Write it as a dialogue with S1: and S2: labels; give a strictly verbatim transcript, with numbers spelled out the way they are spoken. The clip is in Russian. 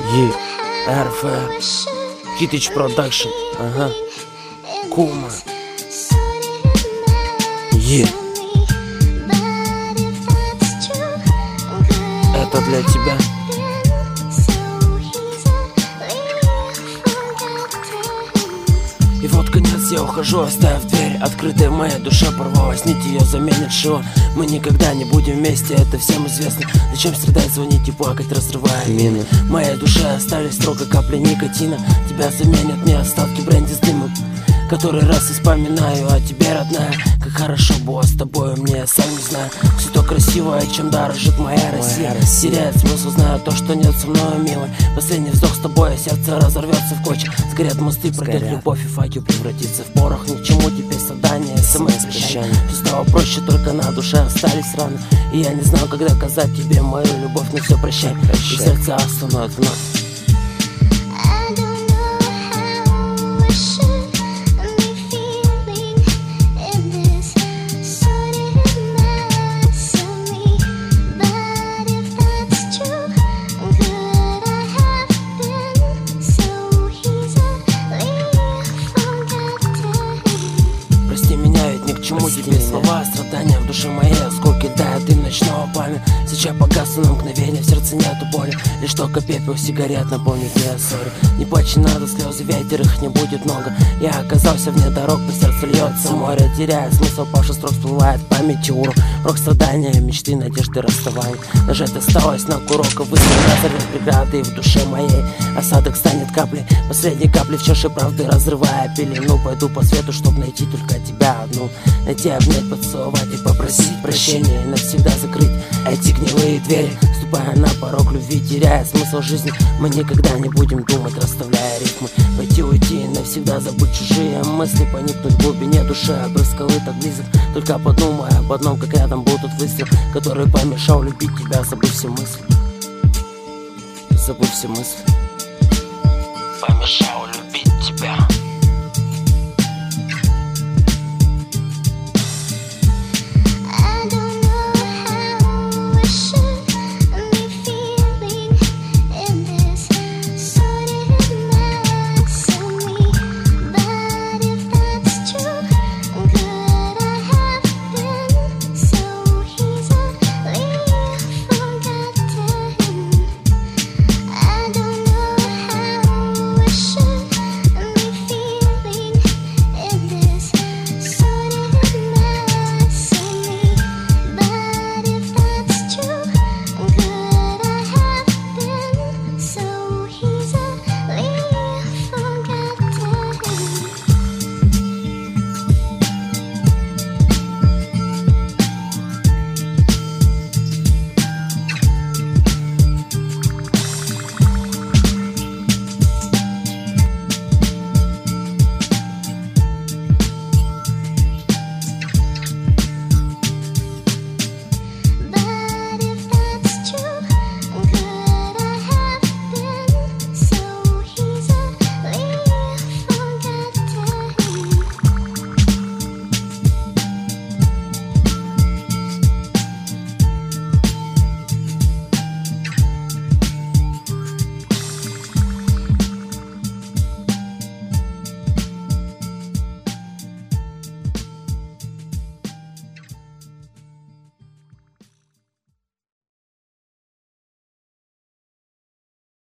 S1: Е, РФ, Китич Продакшн, ага, Кума. Е, это для тебя. И вот конец, я ухожу, оставив дверь открытой в моей душе, порвалась нить, ее заменит шило. Мы никогда не будем вместе, это всем известно. Зачем страдать, звонить и плакать, разрывая мины? В моей душе остались строго капли никотина. Тебя заменят мне остатки бренди с дымом. Который раз и вспоминаю о тебе, родная. Как хорошо было с тобой, мне я сам не знаю. Все то красивое, чем дорожит моя Россия. Теряет смысл, зная то, что нет со мной, милый. Последний вздох с тобой, сердце разорвется в клочья. Сгорят мосты, пройдет любовь, и факел превратится в порох. Ни к чему теперь страдания, смс, прощание. Все стало проще, только на душе остались раны. И я не знал, когда сказать тебе мою любовь, но все прощай, прощай. И сердце остановит вновь. Чему тебе слова, страдания в душе моей, осколки льда, дым ночного пламя. Сейчас погасло на мгновение, в сердце нету боли. Лишь только пепел сигарет напомнит мне о ссоре. Не плачь, не надо, слезы ветер, их не будет много. Я оказался вне дорог, по сердцу льется море. Теряя смысл, павший строк всплывает в памяти урок. Рок страдания, мечты, надежды, расставания. Нажать осталось на курок, и выстрел разорвет преграды в душе моей. Осадок станет каплей, последней каплей в чаше правды, разрывая пелену. Пойду по свету, чтоб найти только тебя одну. Найти, обнять, поцеловать и попросить прощения. И навсегда закрыть эти гнилые двери. Ступая на порог любви, теряя смысл жизни, мы никогда не будем думать, расставляя рифмы. Пойти, уйти и навсегда забыть чужие мысли. Поникнуть в глубине души, обрыв скалы так близок. Только подумай об одном, как рядом был тот выстрел, который помешал любить тебя, забыв все мысли. Забыв все мысли. Помешал